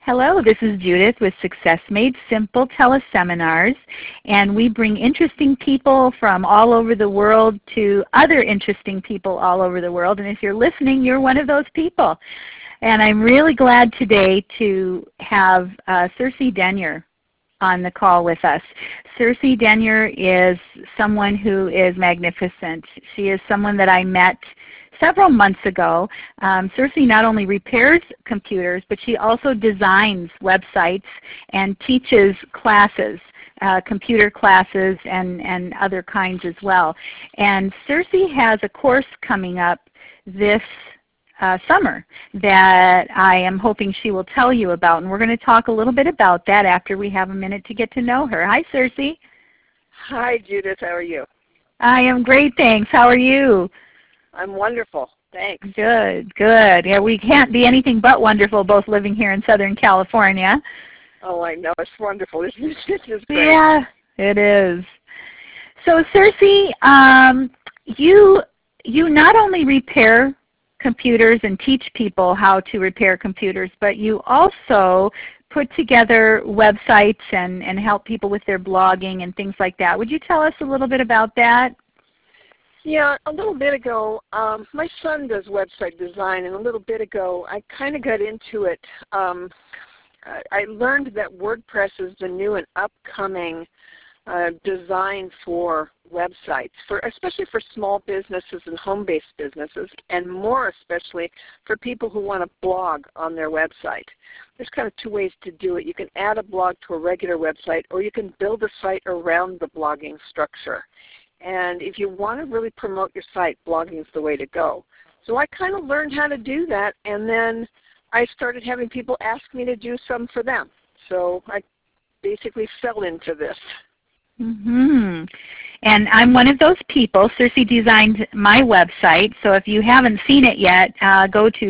Hello, this is Judith with Success Made Simple Teleseminars, and we bring interesting people from all over the world to other interesting people all over the world, and if you're listening, you're one of those people. And I'm really glad today to have Circe Denyer on the call with us. Circe Denyer is someone who is magnificent. She is someone that I met several months ago. Circe not only repairs computers, but she also designs websites and teaches classes, computer classes and other kinds as well. And Circe has a course coming up this summer that I am hoping she will tell you about. And we're going to talk a little bit about that after we have a minute to get to know her. Hi, Circe. Hi, Judith. How are you? I am great, thanks. How are you? I'm wonderful. Thanks. Good, good. Yeah, we can't be anything but wonderful both living here in Southern California. Oh, I know. It's wonderful. This is great. Yeah, it is. So, Circe, you not only repair computers and teach people how to repair computers, but you also put together websites and help people with their blogging and things like that. Would you tell us a little bit about that? Yeah, a little bit ago, my son does website design, and a little bit ago I kind of got into it. I learned that WordPress is the new and upcoming design for websites, especially for small businesses and home-based businesses, and more especially for people who want to blog on their website. There's kind of two ways to do it. You can add a blog to a regular website, or you can build a site around the blogging structure. And if you want to really promote your site, blogging is the way to go. So I kind of learned how to do that, and then I started having people ask me to do some for them. So I basically fell into this. Mm-hmm. And I'm one of those people. Circe designed my website, so if you haven't seen it yet, go to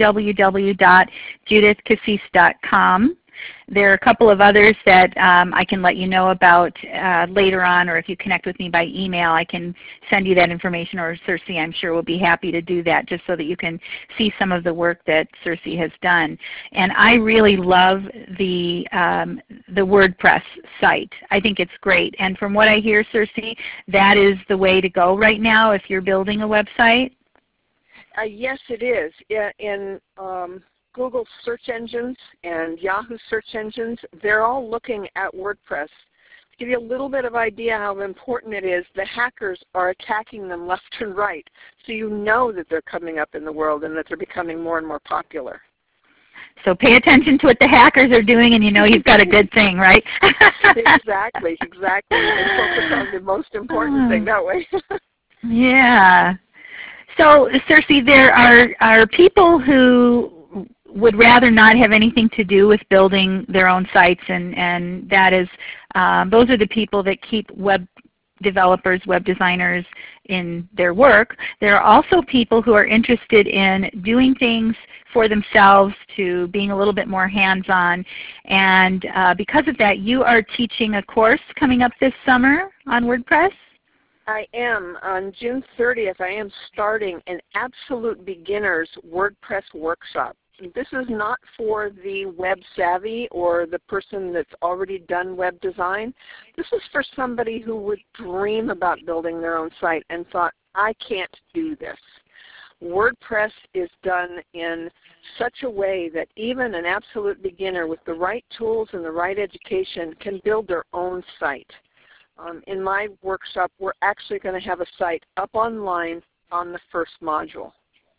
www.judithcassis.com. There are a couple of others that I can let you know about later on, or if you connect with me by email, I can send you that information, or Circe, I'm sure, will be happy to do that just so that you can see some of the work that Circe has done. And I really love the WordPress site. I think it's great. And from what I hear, Circe, that is the way to go right now if you're building a website? Yes, it is. In Google search engines and Yahoo search engines, they're all looking at WordPress. To give you a little bit of idea how important it is, the hackers are attacking them left and right, so you know that they're coming up in the world and that they're becoming more and more popular. So pay attention to what the hackers are doing, and you know you've got a good thing, right? Exactly. And focus on the most important thing that way. Yeah. So, Circe, there are people who would rather not have anything to do with building their own sites, and that is, those are the people that keep web developers, web designers in their work. There are also people who are interested in doing things for themselves, to being a little bit more hands-on, and because of that, you are teaching a course coming up this summer on WordPress? I am. On June 30th, I am starting an absolute beginner's WordPress workshop. This is not for the web savvy or the person that's already done web design. This is for somebody who would dream about building their own site and thought, I can't do this. WordPress is done in such a way that even an absolute beginner with the right tools and the right education can build their own site. In my workshop, we're actually going to have a site up online on the first module.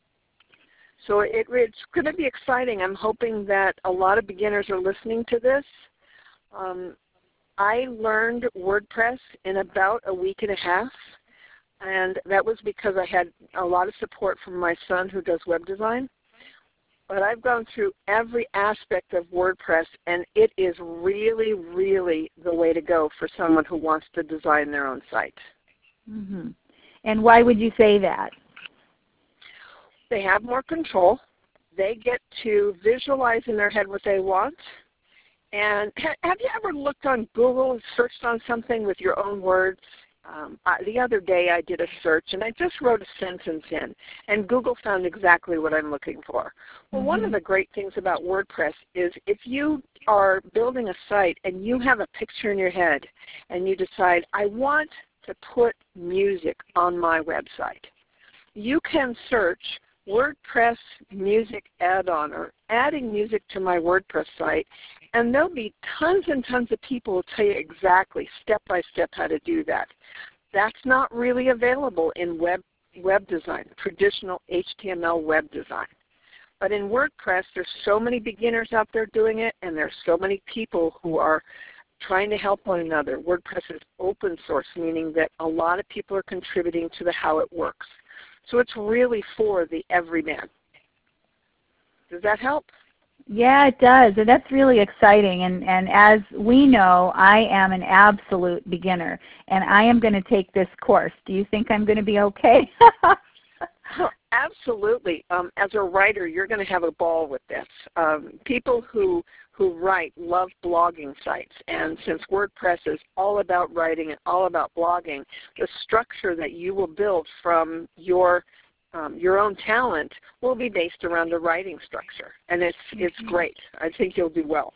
So it's going to be exciting. I'm hoping that a lot of beginners are listening to this. I learned WordPress in about a week and a half, and that was because I had a lot of support from my son who does web design. But I've gone through every aspect of WordPress, and it is really, really the way to go for someone who wants to design their own site. Mm-hmm. And why would you say that? They have more control. They get to visualize in their head what they want. And have you ever looked on Google and searched on something with your own words, The other day I did a search and I just wrote a sentence in, and Google found exactly what I'm looking for. Well, one of the great things about WordPress is if you are building a site and you have a picture in your head and you decide, I want to put music on my website, you can search WordPress music add-on or adding music to my WordPress site, and there'll be tons and tons of people who will tell you exactly, step by step, how to do that. That's not really available in web design, traditional HTML web design. But in WordPress, there's so many beginners out there doing it, and there's so many people who are trying to help one another. WordPress is open source, meaning that a lot of people are contributing to the how it works. So it's really for the everyman. Does that help? Yeah, it does. And that's really exciting. And as we know, I am an absolute beginner, and I am going to take this course. Do you think I'm going to be okay? Absolutely. As a writer, you're going to have a ball with this. People who write love blogging sites, and since WordPress is all about writing and all about blogging, the structure that you will build from your own talent will be based around a writing structure, and it's great. I think you'll do well.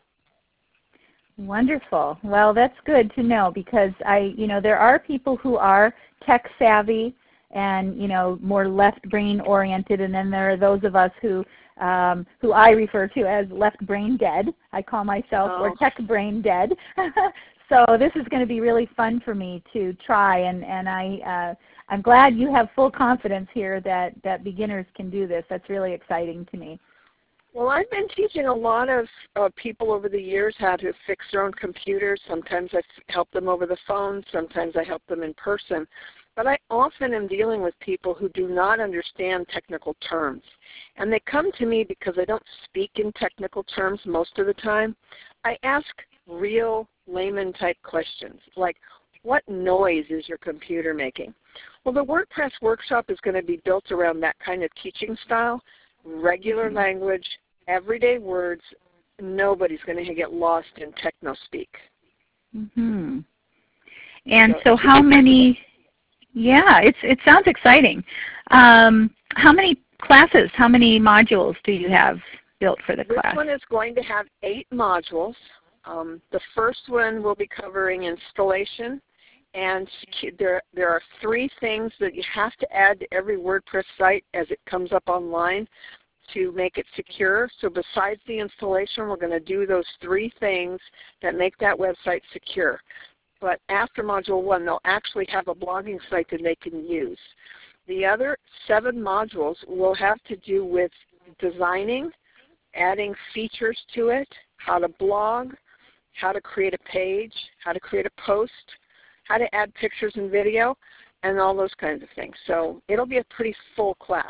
Wonderful. Well, that's good to know, because there are people who are tech savvy and more left brain oriented, and then there are those of us who I refer to as left brain dead. I call myself or tech brain dead. So this is going to be really fun for me to try, and I'm glad you have full confidence here that beginners can do this. That's really exciting to me. Well, I've been teaching a lot of people over the years how to fix their own computers. Sometimes I help them over the phone. Sometimes I help them in person. But I often am dealing with people who do not understand technical terms. And they come to me because I don't speak in technical terms most of the time. I ask real layman-type questions, like, what noise is your computer making? Well, the WordPress workshop is going to be built around that kind of teaching style, regular language, everyday words. Nobody's going to get lost in techno-speak. Mm-hmm. And so how many... Yeah, it sounds exciting. How many classes, how many modules do you have built for the class? This one is going to have 8 modules. The first one will be covering installation, and there are 3 things that you have to add to every WordPress site as it comes up online to make it secure. So besides the installation, we're going to do those 3 things that make that website secure. But after Module 1, they'll actually have a blogging site that they can use. The other 7 modules will have to do with designing, adding features to it, how to blog, how to create a page, how to create a post, how to add pictures and video, and all those kinds of things. So it'll be a pretty full class.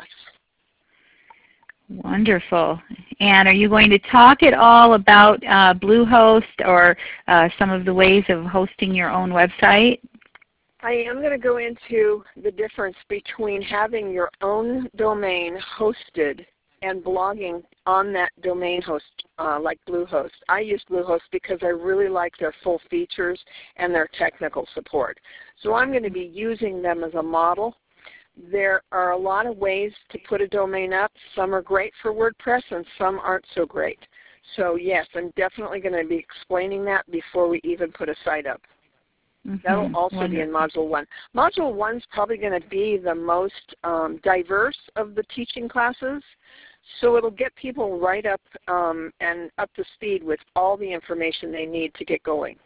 Wonderful. And are you going to talk at all about Bluehost or some of the ways of hosting your own website? I am going to go into the difference between having your own domain hosted and blogging on that domain host like Bluehost. I use Bluehost because I really like their full features and their technical support. So I'm going to be using them as a model. There are a lot of ways to put a domain up. Some are great for WordPress and some aren't so great. So yes, I'm definitely going to be explaining that before we even put a site up. That will also be in Module 1. Module 1 is probably going to be the most diverse of the teaching classes, so it'll get people right up and up to speed with all the information they need to get going.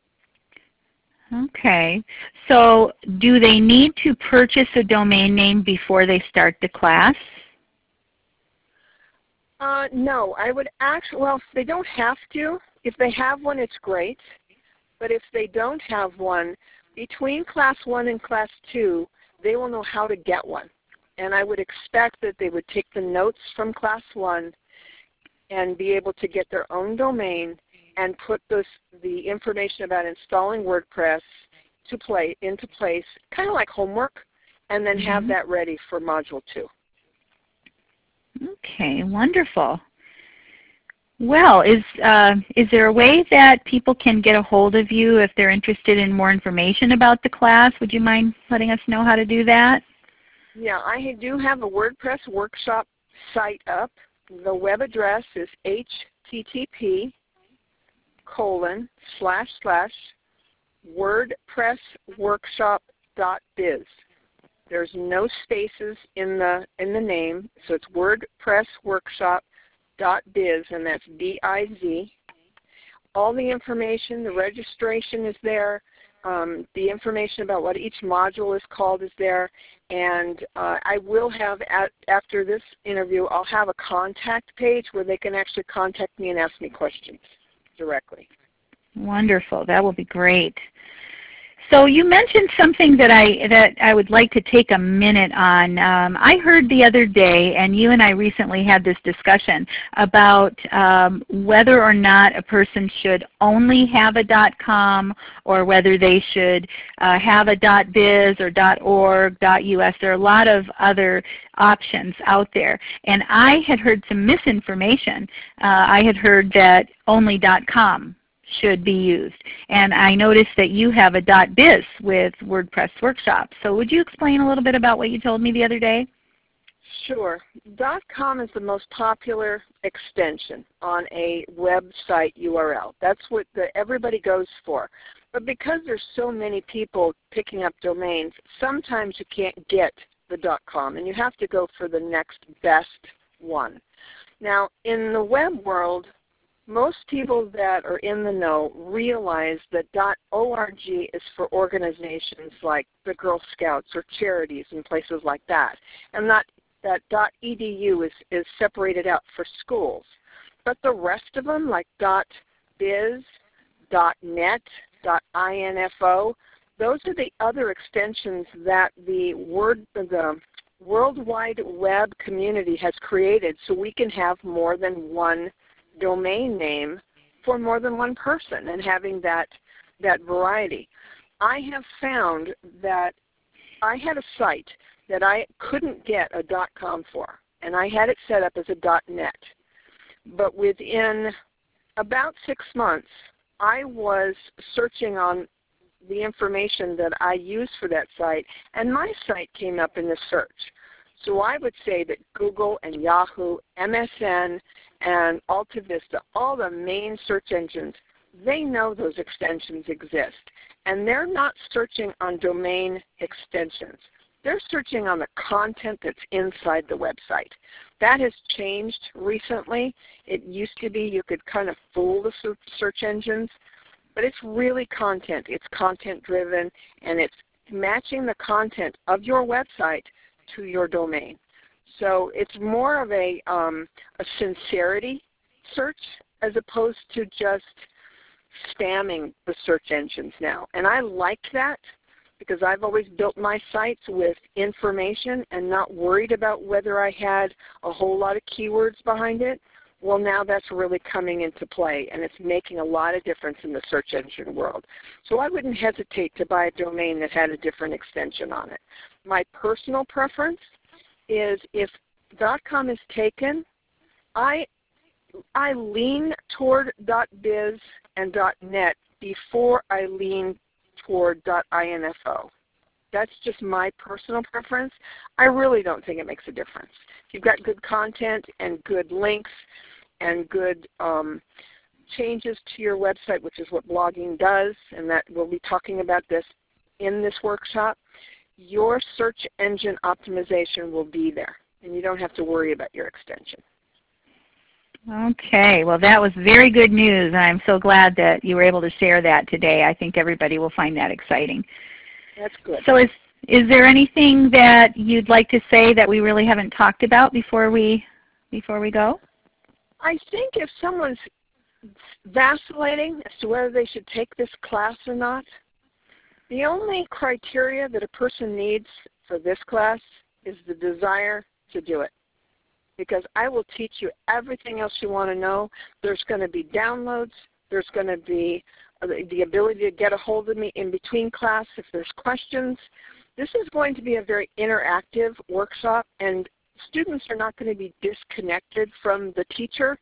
Okay. So do they need to purchase a domain name before they start the class? No. I would actually, well, they don't have to. If they have one, it's great. But if they don't have one, between Class 1 and Class 2, they will know how to get one. And I would expect that they would take the notes from Class 1 and be able to get their own domain and put the information about installing WordPress into place, kind of like homework, and then have that ready for Module 2. Okay, wonderful. Well, is there a way that people can get a hold of you if they're interested in more information about the class? Would you mind letting us know how to do that? Yeah, I do have a WordPress workshop site up. The web address is http://wordpressworkshop.biz. There's no spaces in the name, so it's wordpressworkshop.biz, and that's B-I-Z. All the information, the registration is there. The information about what each module is called is there, and I will have, after this interview, I'll have a contact page where they can actually contact me and ask me questions directly. Wonderful. That will be great. So you mentioned something that I would like to take a minute on. I heard the other day, and you and I recently had this discussion about whether or not a person should only have a .com or whether they should have a .biz or .org, .us. There are a lot of other options out there. And I had heard some misinformation. I had heard that only .com should be used. And I noticed that you have a .biz with WordPress Workshop. So would you explain a little bit about what you told me the other day? Sure. .com is the most popular extension on a website URL. That's what everybody goes for. But because there's so many people picking up domains, sometimes you can't get the .com, and you have to go for the next best one. Now, in the web world, most people that are in the know realize that .org is for organizations like the Girl Scouts or charities and places like that, and that .edu is separated out for schools. But the rest of them, like .biz, .net, .info, those are the other extensions that the World Wide Web community has created so we can have more than one domain name for more than one person and having that variety. I have found that I had a site that I couldn't get a .com for, and I had it set up as a .net. But within about 6 months, I was searching on the information that I use for that site, and my site came up in the search. So I would say that Google and Yahoo, MSN, and AltaVista, all the main search engines, they know those extensions exist. And they're not searching on domain extensions. They're searching on the content that's inside the website. That has changed recently. It used to be you could kind of fool the search engines, but it's really content. It's content driven, and it's matching the content of your website to your domain. So it's more of a sincerity search as opposed to just spamming the search engines now. And I liked that because I've always built my sites with information and not worried about whether I had a whole lot of keywords behind it. Well, now that's really coming into play, and it's making a lot of difference in the search engine world. So I wouldn't hesitate to buy a domain that had a different extension on it. My personal preference is if .com is taken, I lean toward .biz and .net before I lean toward .info. That's just my personal preference. I really don't think it makes a difference. If you've got good content and good links and good changes to your website, which is what blogging does, and that we'll be talking about this in this workshop, your search engine optimization will be there, and you don't have to worry about your extension. Okay, well that was very good news, and I'm so glad that you were able to share that today. I think everybody will find that exciting. That's good. So is there anything that you'd like to say that we really haven't talked about before we go? I think if someone's vacillating as to whether they should take this class or not, the only criteria that a person needs for this class is the desire to do it. Because I will teach you everything else you want to know. There's going to be downloads. There's going to be the ability to get a hold of me in between class if there's questions. This is going to be a very interactive workshop, and students are not going to be disconnected from the teacher.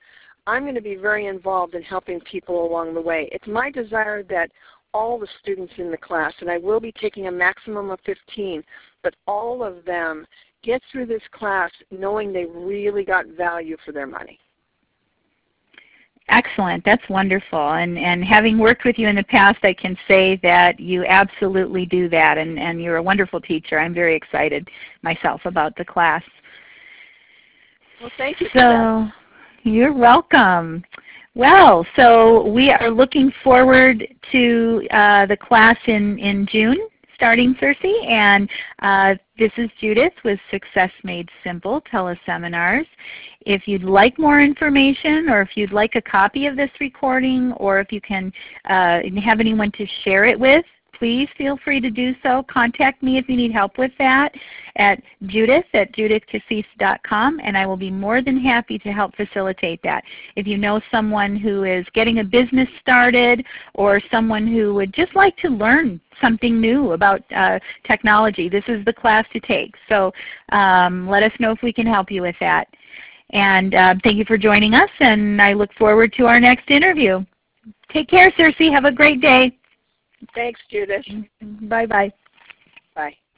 I'm going to be very involved in helping people along the way. It's my desire that all the students in the class, and I will be taking a maximum of 15, but all of them get through this class knowing they really got value for their money. Excellent. That's wonderful. And having worked with you in the past, I can say that you absolutely do that, and you're a wonderful teacher. I'm very excited myself about the class. Well, thank you for that. You're welcome. Well, so we are looking forward to the class in June, starting, Circe, and this is Judith with Success Made Simple Teleseminars. If you'd like more information, or if you'd like a copy of this recording, or if you can have anyone to share it with, please feel free to do so. Contact me if you need help with that at judith@judithcassis.com, and I will be more than happy to help facilitate that. If you know someone who is getting a business started, or someone who would just like to learn something new about technology, this is the class to take. So let us know if we can help you with that. And thank you for joining us, and I look forward to our next interview. Take care, Circe. Have a great day. Thanks, Judith. Bye-bye. Bye.